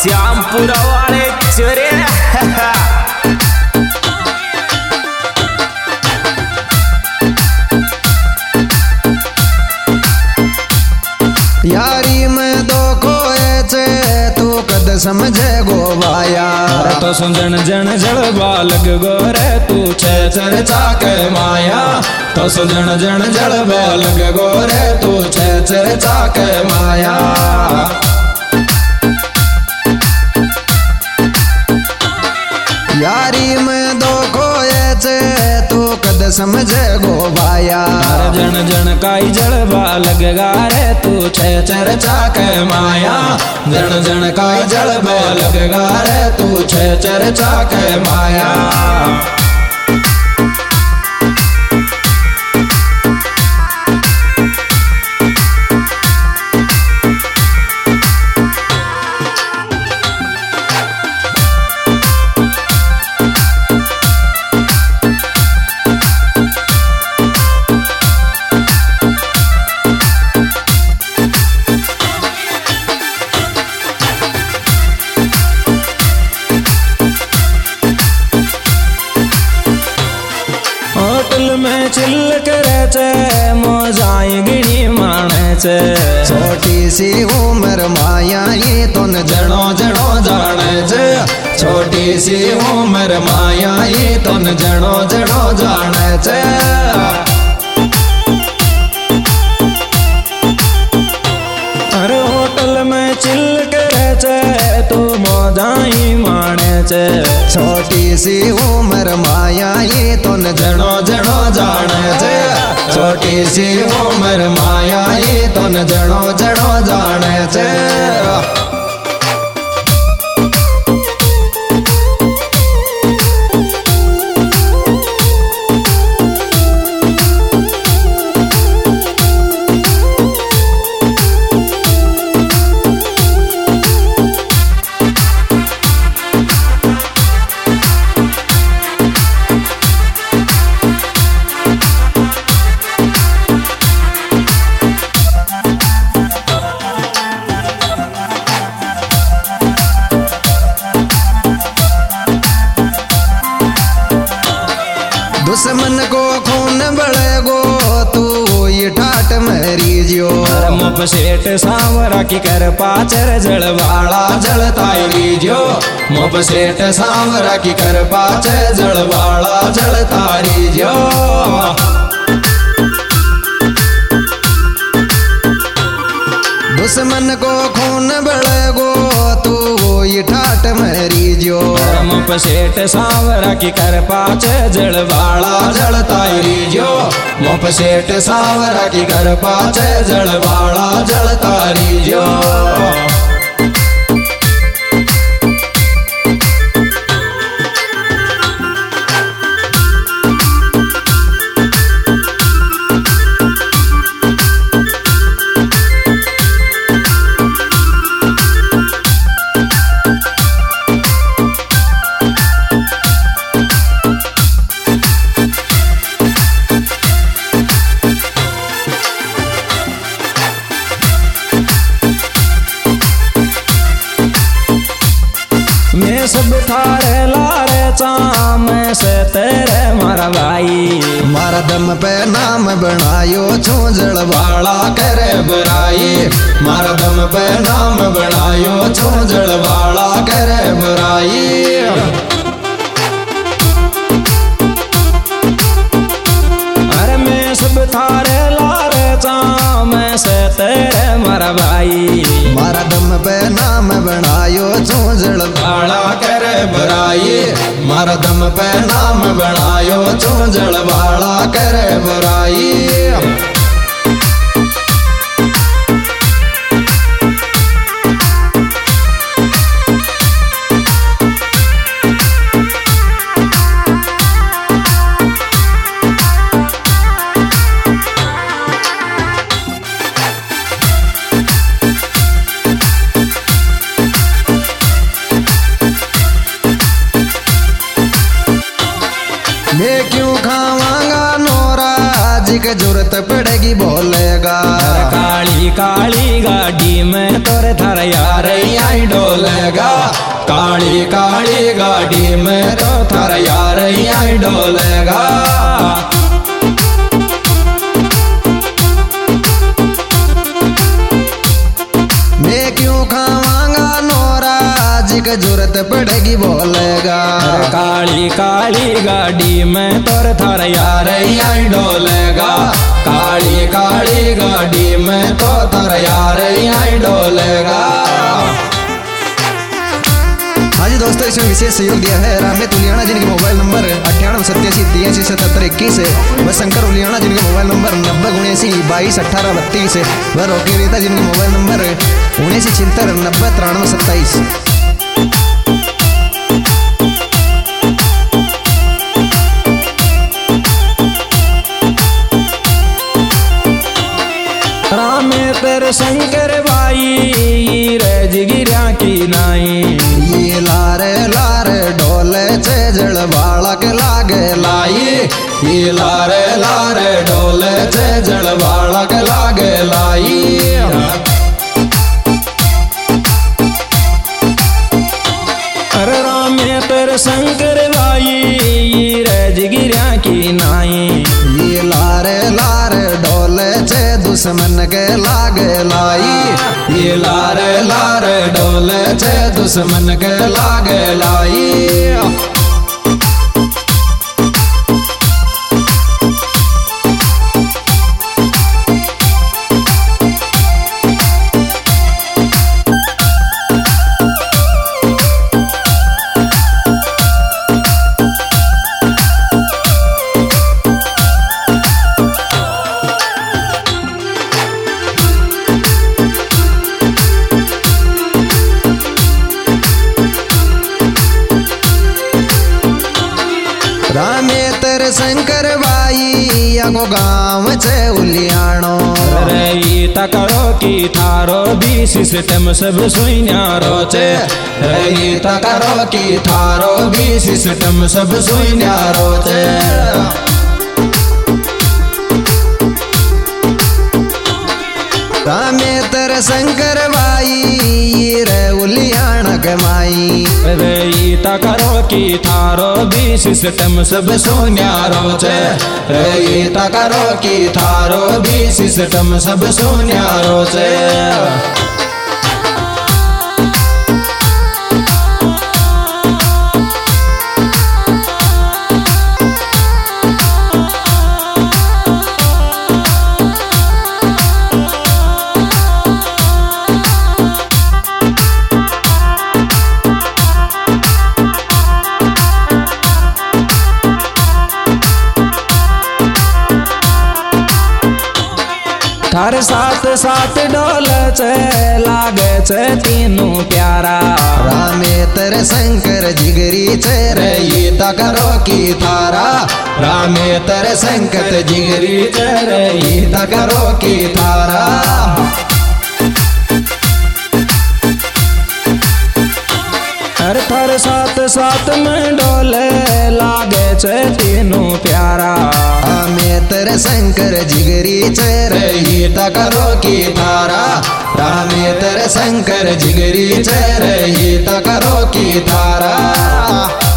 श्यामपुरा वाले चोरे यारी में दो खोए छे तू कद समझे गो भाया तो सुजन जन जलवा लग गोरे तू छे चर्चा के माया तो सुजन जन जलवा लग गोरे तू छे चर्चा के माया यारी में दो खोए छे तू कद समझे गो भाया जन जन काई जलवा लग गारे तू छे चर्चा के माया जन जन काई जलवा लग गारे तू छे चर्चा के माया होटल में चिल्ल करे चे मोजाई गिनी माने चे छोटी सी उम्र माया ये तो न जड़ो जड़ो जाने चे छोटी सी उम्र माया ये तो न जड़ो जड़ो जाने चे अरे होटल में चिल्ल करे चे तू मोजाई माने चे छोटी सी उम्र माया ये तो न जड़ो जड़ो जाने चे छोटी सी उम्र माया ये तो न जड़ो जड़ो जाने चे दुश्मन को खून बड़ेगो तू ये ठाट मेरी जियो मुप सेठ सांवरा की कर पाचर जलवाड़ा जलताई लीजियो मुप सेठ सांवरा की कर पाचर जलवाड़ा जलता लीजियो दुश्मन को खून बड़ेगो तू ये ठाट मेरी जियो मुप सेठ सांवरा की कर पाचे जलवाड़ा जलता लीजियो मुप सेठ सांवरा की कर पाचे जलवाड़ा जलता लीजियो मैं सब थारे लारे चाम से तेरे मारा भाई मारा दम पे नाम बनायो छू जलवाड़ा करे बुराई मारा दम पे नाम बनायो छू जलवाड़ा करे बुराई अरे मैं सब थारे लारे चाम से तेरे मारा भाई मारा दम पे नाम बनायो छू जलवाड़ा करे बुराई मारा दम पे नाम बनायो छू जलवाड़ा करे बुराई मैं क्यों खावांगा नोरा जी के जरूरत पड़ेगी बोलेगा काली काली गाड़ी में में तोरे थार यार आई डोलेगा, काली काली गाड़ी में तो थार यार आई डोलेगा। मैं क्यों खावांगा नोरा, जिक जरूरत पड़ेगी बोलेगा। काली काली गाड़ी में तोर थार यार आई डोलेगा, काली काली गाड़ी में तो थार यार आई डोलेगा। हाँ जी दोस्तों, इसमें विशेष सहयोग दिया है रामेत उलियाना, जिनके मोबाइल नंबर 9887837731 है। वह शंकर उलियाना, जिनके मोबाइल नंबर 9079221832 है। वह रोकी रीता, जिनके मोबाइल नंबर 7976909327। रामेतर शंकर भाई रजगिरा की नाई, ये लारे लारे ढोले छे जड़ बालक लागे लाई। ये लारे लारे ढोले छे जड़ बालक लागे लाई। अरे रामेतर शंकर भाई रजगिरा की नाई, ये लारे लारे ढोले छे दुश्मन के लागे लाई। ये लारे लारे ढोले छे दुश्मन के लागे लाई। रामेतर शंकर भाई अगो गाँव छे उलियानो। रही तकड़ो की थारो भी सिस्टम सब सुइन्यारो छे, रही तकड़ो की थारो भी सिस्टम सब सुइन्यारो छे। रामेतर शंकर भाई रे उलियाना के माई, रही तकड़ो की थारो भी सिस्टम सब सुइन्यारो छे, रही तकड़ो की थारो भी सिस्टम सब सुइन्यारो छे। थार साथ साथ डोल छे लागे छे तीनों प्यारा। रामेतर शंकर जिगरी छे रही तकरो की थारा, रामेतर शंकर जिगरी छे रही तकरो की थारा। हर थर साथ साथ में डोले लागे छे तीनों प्यारा। रामेतर शंकर जिगरी छे रही तकरो की थारा, रामेतर शंकर जिगरी छे रही तकरो की थारा।